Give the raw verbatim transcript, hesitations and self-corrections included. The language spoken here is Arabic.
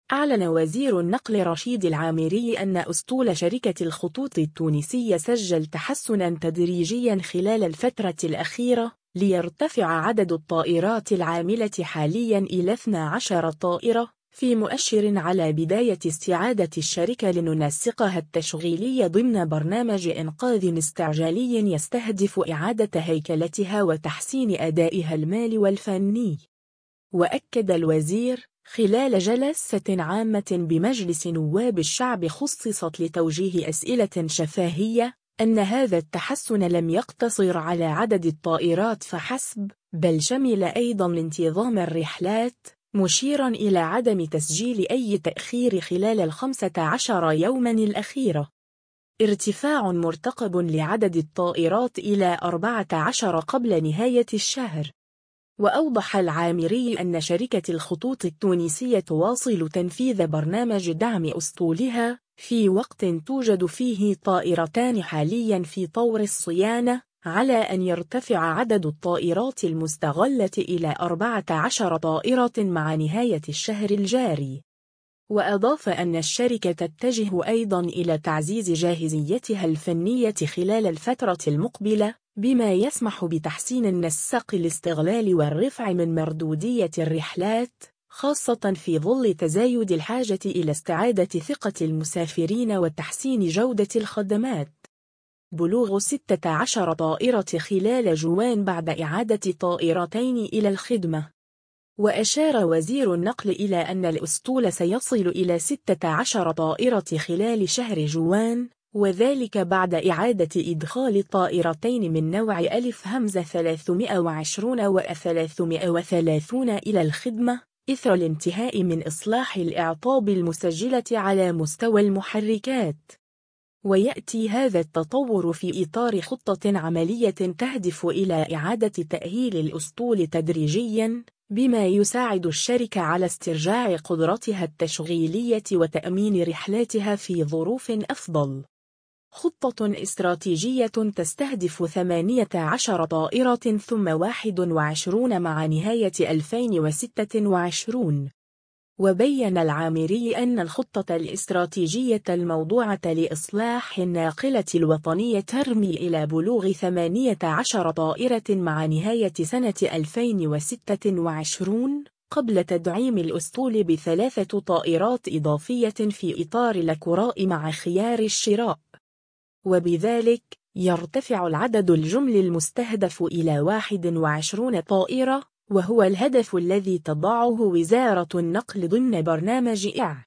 أعلن وزير النقل رشيد العامري أن أسطول شركة الخطوط التونسية سجل تحسناً تدريجياً خلال الفترة الأخيرة، ليرتفع عدد الطائرات العاملة حالياً إلى اثنتي عشرة طائرة، في مؤشر على بداية استعادة الشركة لننسقها التشغيلي ضمن برنامج إنقاذ استعجالي يستهدف إعادة هيكلتها وتحسين أدائها المالي والفني. وأكد الوزير خلال جلسة عامة بمجلس نواب الشعب خصصت لتوجيه أسئلة شفهية أن هذا التحسن لم يقتصر على عدد الطائرات فحسب، بل شمل أيضاً انتظام الرحلات، مشيراً إلى عدم تسجيل أي تأخير خلال الخمسة عشر يوماً الأخيرة. ارتفاع مرتقب لعدد الطائرات إلى أربعة عشر قبل نهاية الشهر. وأوضح العامري أن شركة الخطوط التونسية تواصل تنفيذ برنامج دعم أسطولها في وقت توجد فيه طائرتان حالياً في طور الصيانة، على أن يرتفع عدد الطائرات المستغلة إلى أربعة عشر طائرة مع نهاية الشهر الجاري. وأضاف أن الشركة تتجه أيضاً إلى تعزيز جاهزيتها الفنية خلال الفترة المقبلة، بما يسمح بتحسين النسق الاستغلال والرفع من مردودية الرحلات، خاصة في ظل تزايد الحاجة إلى استعادة ثقة المسافرين وتحسين جودة الخدمات. بلوغ ستة عشر طائرة خلال جوان بعد إعادة طائرتين إلى الخدمة. وأشار وزير النقل إلى أن الأسطول سيصل إلى ستة عشر طائرة خلال شهر جوان، وذلك بعد إعادة إدخال طائرتين من نوع ألف همزة ثلاثمائة وعشرين و ثلاثمائة وثلاثين إلى الخدمة، إثر الانتهاء من إصلاح الإعطاب المسجلة على مستوى المحركات. ويأتي هذا التطور في إطار خطة عملية تهدف إلى إعادة تأهيل الأسطول تدريجياً، بما يساعد الشركة على استرجاع قدرتها التشغيلية وتأمين رحلاتها في ظروف أفضل. خطة استراتيجية تستهدف ثمانية عشر طائرة ثم واحد وعشرين مع نهاية ألفين وستة وعشرين. وبين العامري أن الخطة الاستراتيجية الموضوعة لإصلاح الناقلة الوطنية ترمي إلى بلوغ ثمانية عشر طائرة مع نهاية سنة ألفين وستة وعشرين، قبل تدعيم الأسطول بثلاثة طائرات إضافية في إطار الكراء مع خيار الشراء. وبذلك يرتفع العدد الجملي المستهدف إلى واحد وعشرين طائرة، وهو الهدف الذي تضعه وزارة النقل ضمن برنامج إع